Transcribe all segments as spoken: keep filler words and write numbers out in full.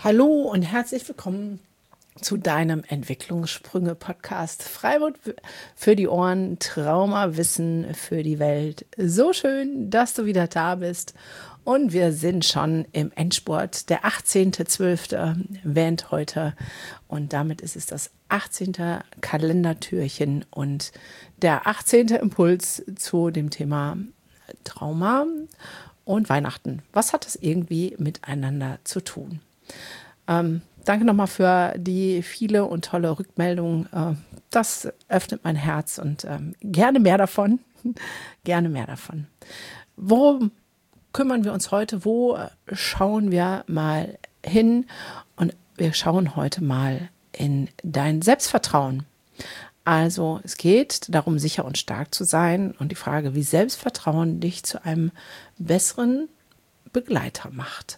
Hallo und herzlich willkommen zu deinem Entwicklungssprünge-Podcast. Freiburg für die Ohren, Traumawissen für die Welt. So schön, dass du wieder da bist. Und wir sind schon im Endspurt. Der achtzehnter zwölfte wähnt heute. Und damit ist es das achtzehnte Kalendertürchen und der achtzehnte Impuls zu dem Thema Trauma und Weihnachten. Was hat das irgendwie miteinander zu tun? Ähm, danke nochmal für die viele und tolle Rückmeldung. Äh, das öffnet mein Herz und ähm, gerne mehr davon. gerne mehr davon. Worum kümmern wir uns heute? Wo schauen wir mal hin? Und wir schauen heute mal in dein Selbstvertrauen. Also es geht darum, sicher und stark zu sein und die Frage, wie Selbstvertrauen dich zu einem besseren Begleiter macht.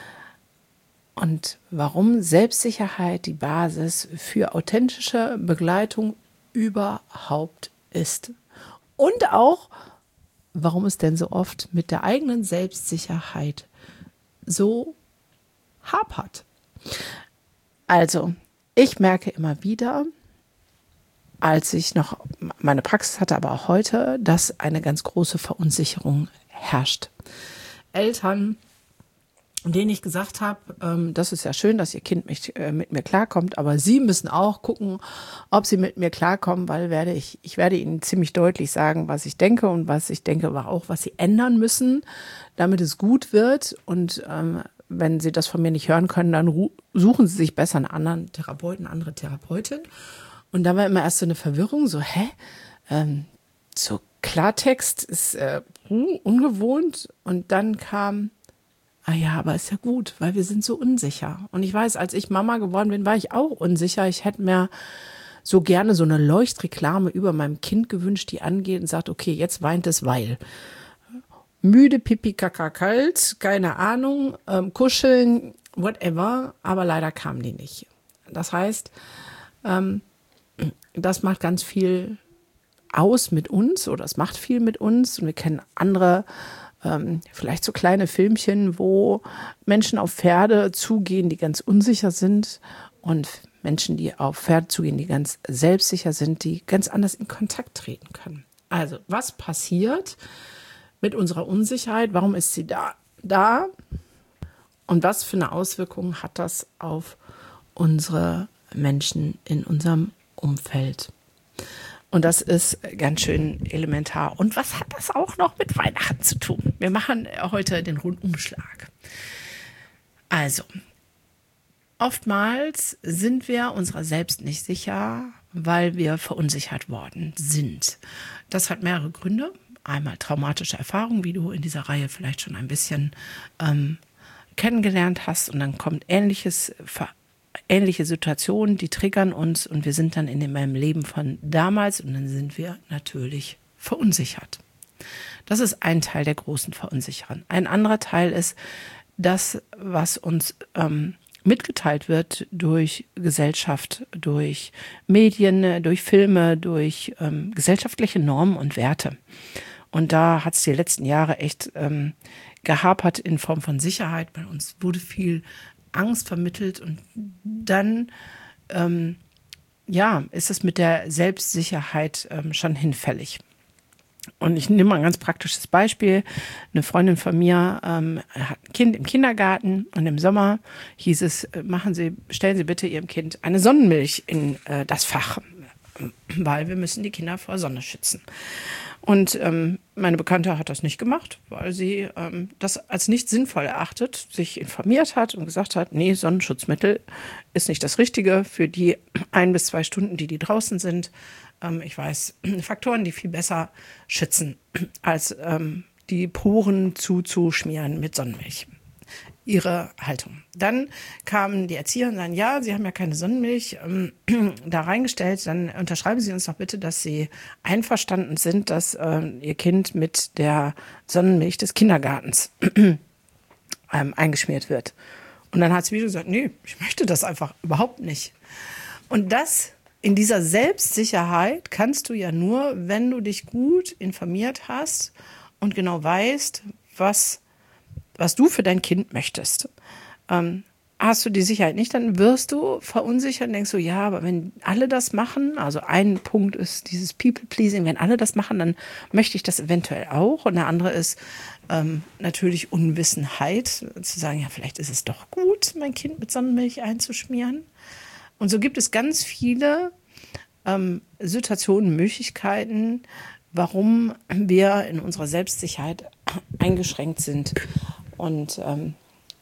Und warum Selbstsicherheit die Basis für authentische Begleitung überhaupt ist. Und auch, warum es denn so oft mit der eigenen Selbstsicherheit so hapert. Also, ich merke immer wieder, als ich noch meine Praxis hatte, aber auch heute, dass eine ganz große Verunsicherung herrscht. Eltern, denen ich gesagt habe, ähm, das ist ja schön, dass ihr Kind mich, äh, mit mir klarkommt, aber sie müssen auch gucken, ob sie mit mir klarkommen, weil werde ich, ich werde ihnen ziemlich deutlich sagen, was ich denke und was ich denke, aber auch, was sie ändern müssen, damit es gut wird. Und ähm, wenn sie das von mir nicht hören können, dann ru- suchen sie sich besser einen anderen Therapeuten, eine andere Therapeutin. Und da war immer erst so eine Verwirrung, so, hä? Ähm, so Klartext ist äh, ungewohnt. Und dann kam, ah ja, aber ist ja gut, weil wir sind so unsicher. Und ich weiß, als ich Mama geworden bin, war ich auch unsicher. Ich hätte mir so gerne so eine Leuchtreklame über meinem Kind gewünscht, die angeht und sagt, okay, jetzt weint es, weil. Müde, pipi, kaka, kalt, keine Ahnung, ähm, kuscheln, whatever. Aber leider kam die nicht. Das heißt, ähm, das macht ganz viel aus mit uns oder es macht viel mit uns. Und wir kennen andere, ähm, vielleicht so kleine Filmchen, wo Menschen auf Pferde zugehen, die ganz unsicher sind und Menschen, die auf Pferde zugehen, die ganz selbstsicher sind, die ganz anders in Kontakt treten können. Also, was passiert mit unserer Unsicherheit? Warum ist sie da? da? Und was für eine Auswirkung hat das auf unsere Menschen in unserem Umfeld? Und das ist ganz schön elementar. Und was hat das auch noch mit Weihnachten zu tun? Wir machen heute den Rundumschlag. Also, oftmals sind wir unserer selbst nicht sicher, weil wir verunsichert worden sind. Das hat mehrere Gründe. Einmal traumatische Erfahrungen, wie du in dieser Reihe vielleicht schon ein bisschen ähm, kennengelernt hast. Und dann kommt ähnliches Ver ähnliche Situationen, die triggern uns und wir sind dann in dem Leben von damals und dann sind wir natürlich verunsichert. Das ist ein Teil der großen Verunsicherung. Ein anderer Teil ist das, was uns ähm, mitgeteilt wird durch Gesellschaft, durch Medien, durch Filme, durch ähm, gesellschaftliche Normen und Werte. Und da hat es die letzten Jahre echt ähm, gehapert in Form von Sicherheit. Bei uns wurde viel Angst vermittelt und dann ähm, ja, ist es mit der Selbstsicherheit ähm, schon hinfällig. Und ich nehme mal ein ganz praktisches Beispiel. Eine Freundin von mir ähm, hat ein Kind im Kindergarten und im Sommer hieß es, machen Sie, stellen Sie bitte Ihrem Kind eine Sonnenmilch in äh, das Fach, weil wir müssen die Kinder vor Sonne schützen. Und ähm, meine Bekannte hat das nicht gemacht, weil sie ähm, das als nicht sinnvoll erachtet, sich informiert hat und gesagt hat, nee, Sonnenschutzmittel ist nicht das Richtige für die ein bis zwei Stunden, die die draußen sind. Ähm, ich weiß, Faktoren, die viel besser schützen, als ähm, die Poren zuzuschmieren mit Sonnenmilch. Ihre Haltung. Dann kamen die Erzieher und sagen, ja, Sie haben ja keine Sonnenmilch ähm, da reingestellt, dann unterschreiben Sie uns doch bitte, dass Sie einverstanden sind, dass äh, Ihr Kind mit der Sonnenmilch des Kindergartens ähm, eingeschmiert wird. Und dann hat sie wieder gesagt, nee, ich möchte das einfach überhaupt nicht. Und das in dieser Selbstsicherheit kannst du ja nur, wenn du dich gut informiert hast und genau weißt, was was du für dein Kind möchtest. Ähm, hast du die Sicherheit nicht, dann wirst du verunsichert und denkst so, ja, aber wenn alle das machen, also ein Punkt ist dieses People-Pleasing, wenn alle das machen, dann möchte ich das eventuell auch. Und der andere ist ähm, natürlich Unwissenheit, zu sagen, ja, vielleicht ist es doch gut, mein Kind mit Sonnenmilch einzuschmieren. Und so gibt es ganz viele ähm, Situationen, Möglichkeiten, warum wir in unserer Selbstsicherheit eingeschränkt sind. Und ähm,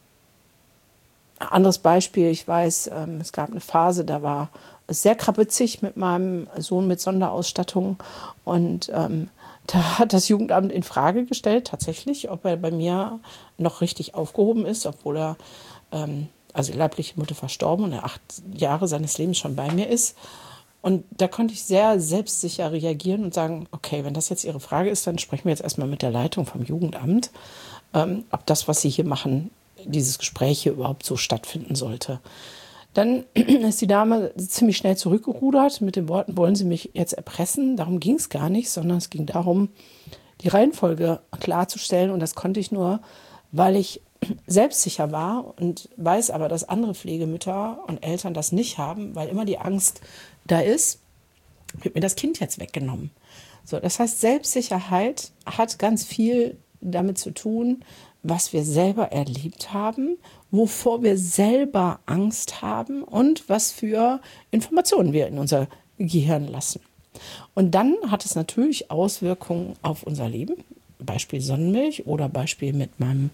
anderes Beispiel, ich weiß, ähm, es gab eine Phase, da war es sehr krabitzig mit meinem Sohn mit Sonderausstattung und ähm, da hat das Jugendamt in Frage gestellt, tatsächlich, ob er bei mir noch richtig aufgehoben ist, obwohl er, ähm, also die leibliche Mutter verstorben und er acht Jahre seines Lebens schon bei mir ist. Und da konnte ich sehr selbstsicher reagieren und sagen, okay, wenn das jetzt Ihre Frage ist, dann sprechen wir jetzt erstmal mit der Leitung vom Jugendamt, ähm, ob das, was Sie hier machen, dieses Gespräch hier überhaupt so stattfinden sollte. Dann ist die Dame ziemlich schnell zurückgerudert mit den Worten, wollen Sie mich jetzt erpressen? Darum ging es gar nicht, sondern es ging darum, die Reihenfolge klarzustellen. Und das konnte ich nur, weil ich selbstsicher war und weiß aber, dass andere Pflegemütter und Eltern das nicht haben, weil immer die Angst da ist, wird mir das Kind jetzt weggenommen. So, das heißt, Selbstsicherheit hat ganz viel damit zu tun, was wir selber erlebt haben, wovor wir selber Angst haben und was für Informationen wir in unser Gehirn lassen. Und dann hat es natürlich Auswirkungen auf unser Leben. Beispiel Sonnenmilch oder Beispiel mit meinem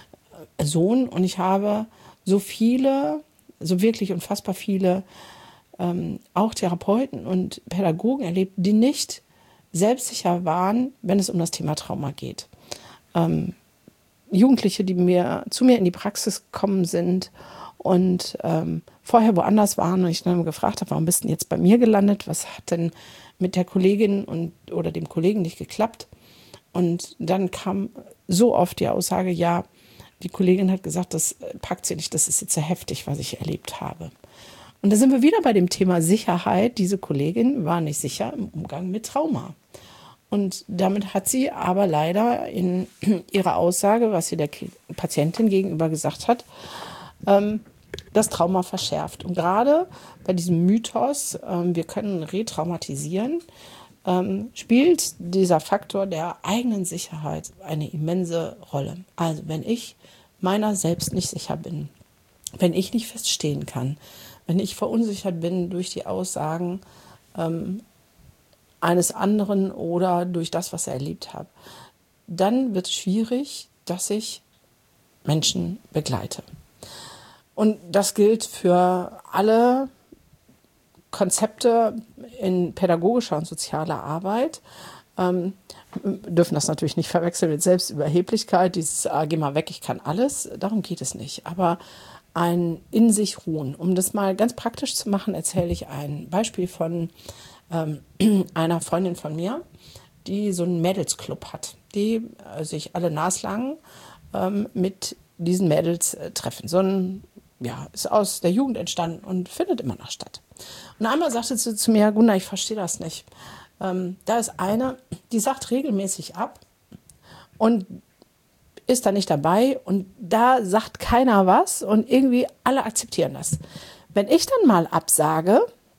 Sohn. Und ich habe so viele, so wirklich unfassbar viele, ähm, auch Therapeuten und Pädagogen erlebt, die nicht selbstsicher waren, wenn es um das Thema Trauma geht. Ähm, Jugendliche, die mir zu mir in die Praxis gekommen sind und ähm, vorher woanders waren und ich dann gefragt habe, warum bist du jetzt bei mir gelandet? Was hat denn mit der Kollegin und oder dem Kollegen nicht geklappt? Und dann kam so oft die Aussage, ja, die Kollegin hat gesagt, das packt sie nicht, das ist jetzt sehr heftig, was ich erlebt habe. Und da sind wir wieder bei dem Thema Sicherheit. Diese Kollegin war nicht sicher im Umgang mit Trauma. Und damit hat sie aber leider in ihrer Aussage, was sie der Patientin gegenüber gesagt hat, ähm, das Trauma verschärft. Und gerade bei diesem Mythos, ähm, wir können retraumatisieren, ähm, spielt dieser Faktor der eigenen Sicherheit eine immense Rolle. Also wenn ich meiner selbst nicht sicher bin, wenn ich nicht feststehen kann, wenn ich verunsichert bin durch die Aussagen ähm, eines anderen oder durch das, was er erlebt hat, dann wird es schwierig, dass ich Menschen begleite. Und das gilt für alle Konzepte in pädagogischer und sozialer Arbeit. Ähm, dürfen das natürlich nicht verwechseln mit Selbstüberheblichkeit, dieses ah, geh mal weg, ich kann alles, darum geht es nicht. Aber ein in sich ruhen. Um das mal ganz praktisch zu machen, erzähle ich ein Beispiel von ähm, einer Freundin von mir, die so einen Mädelsclub hat, die äh, sich alle naslang ähm, mit diesen Mädels äh, treffen. So ein, ja, ist aus der Jugend entstanden und findet immer noch statt. Und einmal sagte sie zu mir, Gunda, ich verstehe das nicht. Ähm, da ist eine, die sagt regelmäßig ab und ist da nicht dabei und da sagt keiner was und irgendwie alle akzeptieren das. Wenn ich dann mal absage,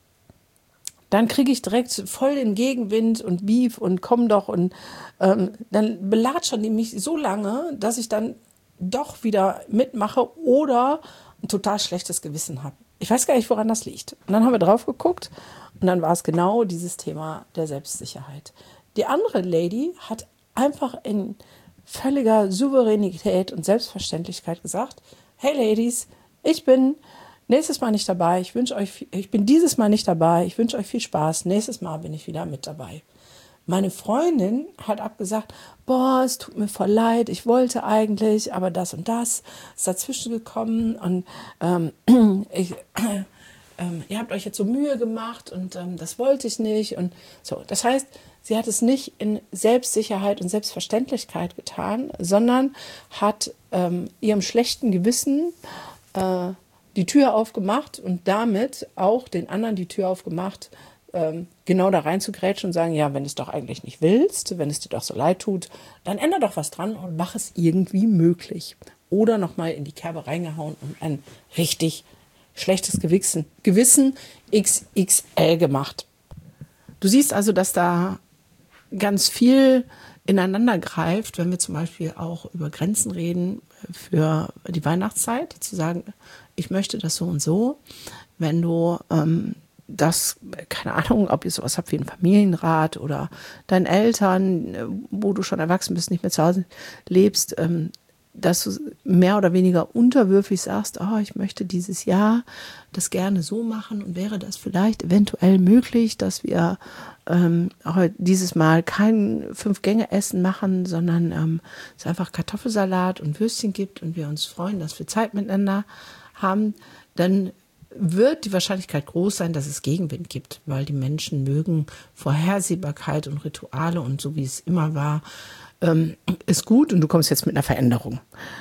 dann kriege ich direkt voll den Gegenwind und Beef und komm doch und ähm, dann belatschern die mich so lange, dass ich dann doch wieder mitmache oder ein total schlechtes Gewissen habe. Ich weiß gar nicht, woran das liegt. Und dann haben wir drauf geguckt und dann war es genau dieses Thema der Selbstsicherheit. Die andere Lady hat einfach in völliger Souveränität und Selbstverständlichkeit gesagt, hey Ladies, ich bin nächstes Mal nicht dabei, ich wünsche euch, ich bin dieses Mal nicht dabei, ich wünsche euch viel Spaß, nächstes Mal bin ich wieder mit dabei. Meine Freundin hat abgesagt, boah, es tut mir voll leid, ich wollte eigentlich, aber das und das ist dazwischen gekommen und ähm, ich, äh, ähm, ihr habt euch jetzt so Mühe gemacht und ähm, das wollte ich nicht und so. Das heißt, sie hat es nicht in Selbstsicherheit und Selbstverständlichkeit getan, sondern hat ähm, ihrem schlechten Gewissen äh, die Tür aufgemacht und damit auch den anderen die Tür aufgemacht, ähm, genau da rein zu grätschen und sagen, ja, wenn du es doch eigentlich nicht willst, wenn es dir doch so leid tut, dann ändere doch was dran und mach es irgendwie möglich. Oder nochmal in die Kerbe reingehauen und ein richtig schlechtes Gewissen, Gewissen X X L gemacht. Du siehst also, dass da ganz viel ineinander greift, wenn wir zum Beispiel auch über Grenzen reden für die Weihnachtszeit, zu sagen, ich möchte das so und so. Wenn du ähm, das, keine Ahnung, ob ihr sowas habt wie einen Familienrat oder deinen Eltern, wo du schon erwachsen bist, nicht mehr zu Hause lebst, ähm, dass du mehr oder weniger unterwürfig sagst, oh, ich möchte dieses Jahr das gerne so machen und wäre das vielleicht eventuell möglich, dass wir ähm, auch dieses Mal kein Fünf-Gänge-Essen machen, sondern ähm, es einfach Kartoffelsalat und Würstchen gibt und wir uns freuen, dass wir Zeit miteinander haben, dann wird die Wahrscheinlichkeit groß sein, dass es Gegenwind gibt, weil die Menschen mögen Vorhersehbarkeit und Rituale und so wie es immer war, ähm, ist gut und du kommst jetzt mit einer Veränderung.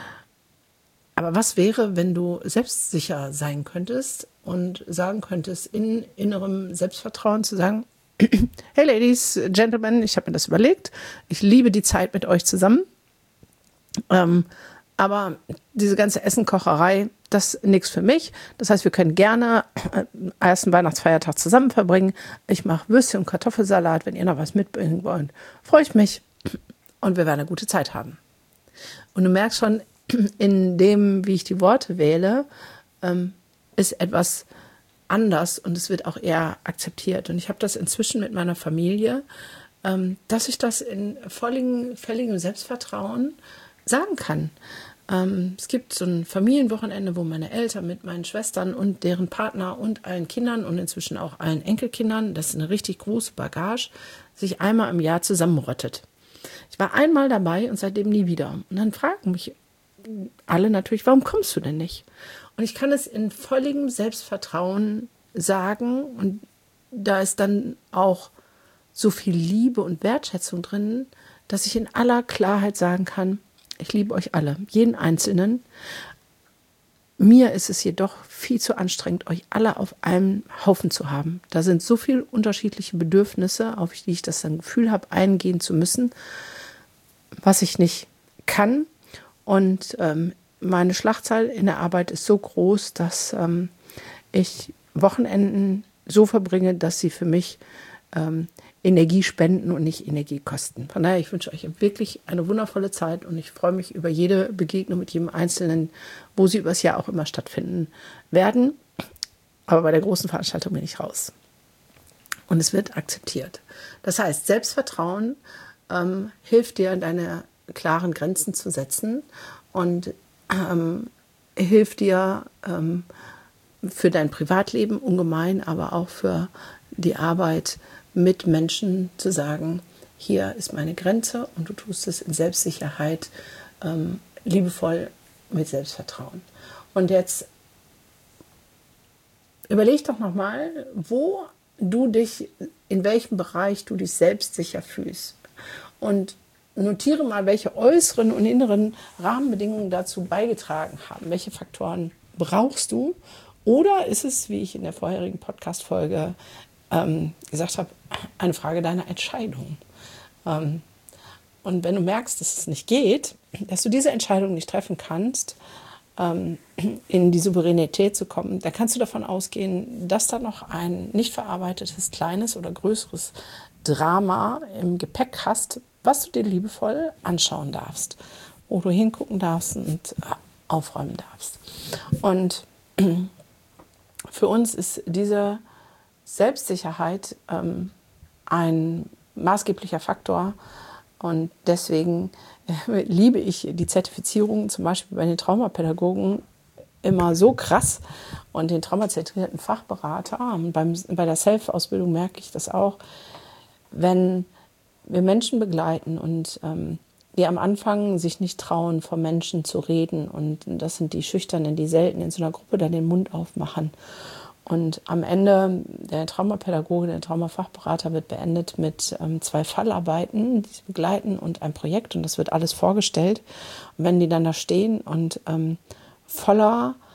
Aber was wäre, wenn du selbstsicher sein könntest und sagen könntest, in innerem Selbstvertrauen zu sagen, hey Ladies, Gentlemen, ich habe mir das überlegt, ich liebe die Zeit mit euch zusammen, ähm, aber diese ganze Essenkocherei, das ist nichts für mich. Das heißt, wir können gerne den ersten Weihnachtsfeiertag zusammen verbringen. Ich mache Würstchen und Kartoffelsalat. Wenn ihr noch was mitbringen wollt, freue ich mich. Und wir werden eine gute Zeit haben. Und du merkst schon, in dem, wie ich die Worte wähle, ähm, ist etwas anders und es wird auch eher akzeptiert. Und ich habe das inzwischen mit meiner Familie, ähm, dass ich das in völligem, völligem Selbstvertrauen sagen kann. Ähm, es gibt so ein Familienwochenende, wo meine Eltern mit meinen Schwestern und deren Partner und allen Kindern und inzwischen auch allen Enkelkindern, das ist eine richtig große Bagage, sich einmal im Jahr zusammenrottet. Ich war einmal dabei und seitdem nie wieder. Und dann fragen mich alle natürlich, warum kommst du denn nicht? Und ich kann es in völligem Selbstvertrauen sagen und da ist dann auch so viel Liebe und Wertschätzung drin, dass ich in aller Klarheit sagen kann, ich liebe euch alle, jeden Einzelnen. Mir ist es jedoch viel zu anstrengend, euch alle auf einem Haufen zu haben. Da sind so viele unterschiedliche Bedürfnisse, auf die ich das dann Gefühl habe, eingehen zu müssen, was ich nicht kann. Und ähm, meine Schlachtzahl in der Arbeit ist so groß, dass ähm, ich Wochenenden so verbringe, dass sie für mich ähm, Energie spenden und nicht Energie kosten. Von daher, ich wünsche euch wirklich eine wundervolle Zeit und ich freue mich über jede Begegnung mit jedem Einzelnen, wo sie übers Jahr auch immer stattfinden werden. Aber bei der großen Veranstaltung bin ich raus. Und es wird akzeptiert. Das heißt, Selbstvertrauen ähm, hilft dir, deine klaren Grenzen zu setzen und ähm, hilft dir ähm, für dein Privatleben ungemein, aber auch für die Arbeit mit Menschen zu sagen, hier ist meine Grenze und du tust es in Selbstsicherheit, ähm, liebevoll mit Selbstvertrauen. Und jetzt überleg doch nochmal, wo du dich, in welchem Bereich du dich selbstsicher fühlst. Und notiere mal, welche äußeren und inneren Rahmenbedingungen dazu beigetragen haben. Welche Faktoren brauchst du? Oder ist es, wie ich in der vorherigen Podcast-Folge ähm, gesagt habe, eine Frage deiner Entscheidung? Ähm, und wenn du merkst, dass es nicht geht, dass du diese Entscheidung nicht treffen kannst, ähm, in die Souveränität zu kommen, dann kannst du davon ausgehen, dass da noch ein nicht verarbeitetes, kleines oder größeres Drama im Gepäck hast, was du dir liebevoll anschauen darfst, wo du hingucken darfst und aufräumen darfst. Und für uns ist diese Selbstsicherheit ähm, ein maßgeblicher Faktor und deswegen äh, liebe ich die Zertifizierung zum Beispiel bei den Traumapädagogen immer so krass und den traumazentrierten Fachberater. Und beim, bei der Self-Ausbildung merke ich das auch, wenn wir Menschen begleiten und ähm, die am Anfang sich nicht trauen, vor Menschen zu reden und das sind die Schüchternen, die selten in so einer Gruppe dann den Mund aufmachen. Und am Ende der Traumapädagoge, der Traumafachberater wird beendet mit ähm, zwei Fallarbeiten, die sie begleiten und ein Projekt und das wird alles vorgestellt. Und wenn die dann da stehen und ähm, voller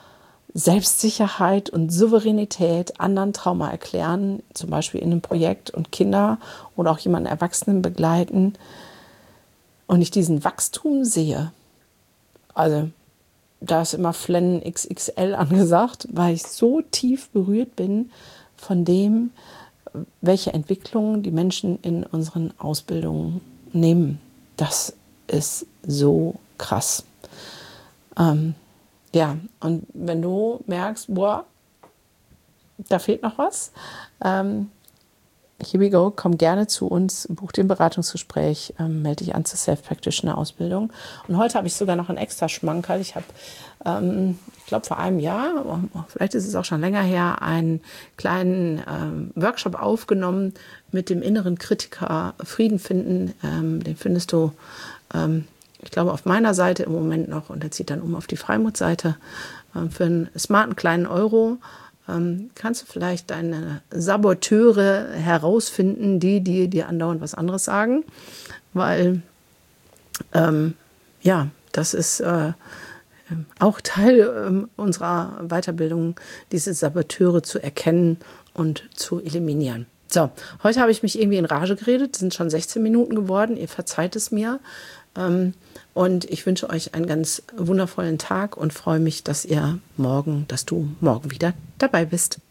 Selbstsicherheit und Souveränität anderen Trauma erklären, zum Beispiel in einem Projekt und Kinder oder auch jemanden Erwachsenen begleiten und ich diesen Wachstum sehe, also da ist immer Flennen X X L angesagt, weil ich so tief berührt bin von dem, welche Entwicklungen die Menschen in unseren Ausbildungen nehmen. Das ist so krass. Ähm, ja, und wenn du merkst, boah, da fehlt noch was, ähm, here we go, komm gerne zu uns, buch dir ein Beratungsgespräch, ähm, melde dich an zur Self-Practitioner-Ausbildung. Und heute habe ich sogar noch einen extra Schmankerl. Ich habe, ähm, ich glaube vor einem Jahr, vielleicht ist es auch schon länger her, einen kleinen ähm, Workshop aufgenommen mit dem inneren Kritiker Frieden finden. Ähm, den findest du, ähm, ich glaube, auf meiner Seite im Moment noch und der zieht dann um auf die Freimut-Seite ähm, für einen smarten kleinen Euro. Kannst du vielleicht deine Saboteure herausfinden, die dir die andauernd was anderes sagen? Weil, ähm, ja, das ist äh, auch Teil äh, unserer Weiterbildung, diese Saboteure zu erkennen und zu eliminieren. So, heute habe ich mich irgendwie in Rage geredet, es sind schon sechzehn Minuten geworden, ihr verzeiht es mir. Ähm, und ich wünsche euch einen ganz wundervollen Tag und freue mich, dass ihr morgen, dass du morgen wieder dabei bist.